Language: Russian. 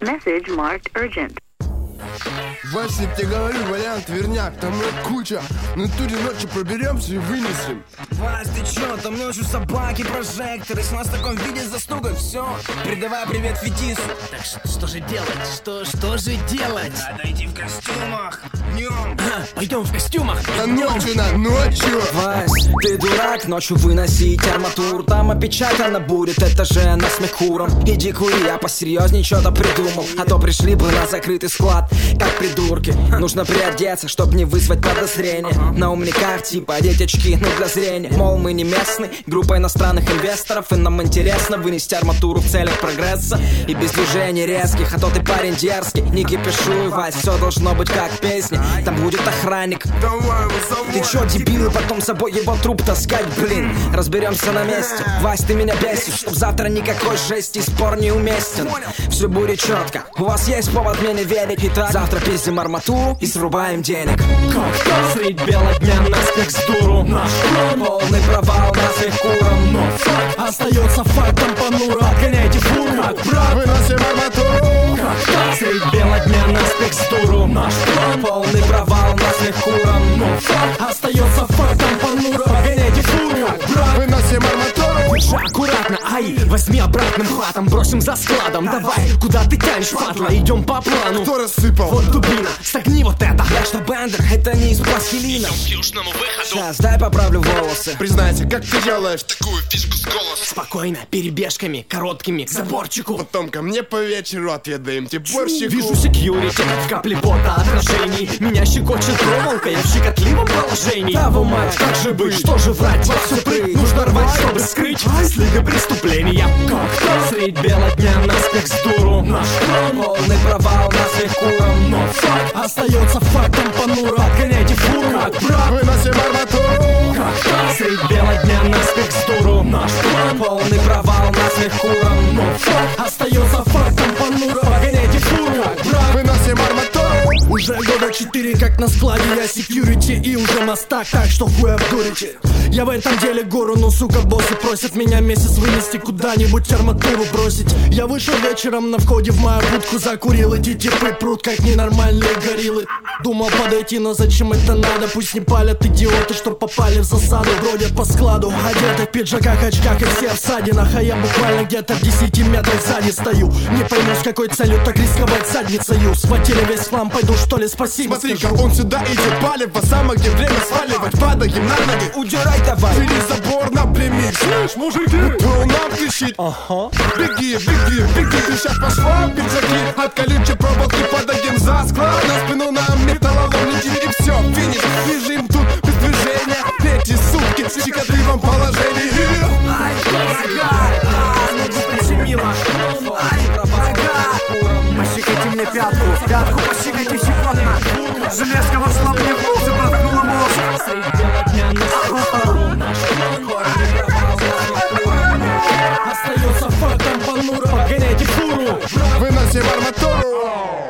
Message marked urgent. Вася, я тебе говорю, вариант верняк, там куча. На туре ночью проберемся и вынесем. Вась, ты чё, там ночью собаки, прожекторы. С нас в таком виде застугать, все. Передавай привет Фетису. Так что же делать? Что же делать? Надо идти в костюмах. Днем. Пойдем в костюмах. А ночью. Вась, ты дурак, ночью выносить арматуру. Там опечатано будет, это же на смех куром. Иди кури, я посерьезней что-то придумал. А то пришли бы на закрытый склад, как придурки. Нужно приодеться, чтоб не вызвать подозрения. На умниках типа одеть очки, ну для зрения. Мол, мы не местный, группа иностранных инвесторов, и нам интересно вынести арматуру в целях прогресса. И без движений резких, а то ты парень дерзкий. Не кипишуй, Вась, все должно быть как песни. Там будет охранник. Ты чё, дебил, и потом с собой его труп таскать, блин. Разберемся на месте. Вась, ты меня бесишь, чтоб завтра никакой жести, спор не уместен. Все будет четко, у вас есть повод мне не верить. Итак, завтра пиздим арматуру и срубаем денег. Как средь бела дня наспех с дуру. Наш план полный провал, наспех куром. но факт остается фактом понуро. Отгоняйте фуру, как брат. Выносим арматуру. Как средь бела дня наспех с дуру. Наш план полный провал, наспех куром. но факт остается фактом понуро. Отгоняйте фуру, как брат. Выносим арматуру. Аккуратно, ай, возьми обратным хватом. Бросим за складом, давай, куда ты тянешь, падла. Идем по плану. Кто рассыпал? Вот дубина, стогни вот это. Я что, Бендер, это не из пластилина. Идем к южному выходу. Сейчас, дай поправлю волосы. Признайся, как ты делаешь такую фишку с голосом? Спокойно, перебежками, короткими, к заборчику. Потом ко мне по вечеру отведаем борщику. Вижу секьюрити, в капле пота отражений. Меня щекочет проволока, я в щекотливом положении. Того мать, как же быть, что же врать? Во всю прыть, нужно рвать, чтобы скрыть следы преступления. Как средь бела дня наспех с дуру. Наш план полный провал, наспех куром. но факт остается фактом понуро. Отгоняйте фуру, как брат. Выносим арматуру. Как средь бела дня наспех с дуру. Наш план полный провал, наспех куром. но факт остается фактом понуро. Отгоняйте фуру, как брат. Выносим арматуру. Уже года 4 как на складе я секьюрити и уже мастак, так что хуя вдурите. Я в этом деле гору, но сука боссы просят меня месяц вынести куда-нибудь арматуру бросить. Я вышел вечером на входе в мою будку, закурил, эти типы прут как ненормальные гориллы. Думал подойти, но зачем это надо? Пусть не палят идиоты, что попали в засаду. Бродят по складу, одеты в пиджаках, очках и все в ссадинах. А я буквально где-то в 10 метрах сзади стою. Не пойму, с какой целью так рисковать задницею. Схватили весь хлам, пойду что ли, спасибо Смотри-ка, скажу. он сюда идет, палит по самое, где время сваливать. Падаем на ноги, Удирай давай. через забор напрямик. Слышь, мужики, кто нам кричит? Беги, беги, беги, ты сейчас пошла в пиджаки. От колючей проволоки падаем за склад. На спину нам металлолом и все, финиш. Бежим тут без движения. Эти сутки в щекотливом положении. Ай, прищемила. Ай, Пощекайте мне пятку, пощекайте щекотно. Железкого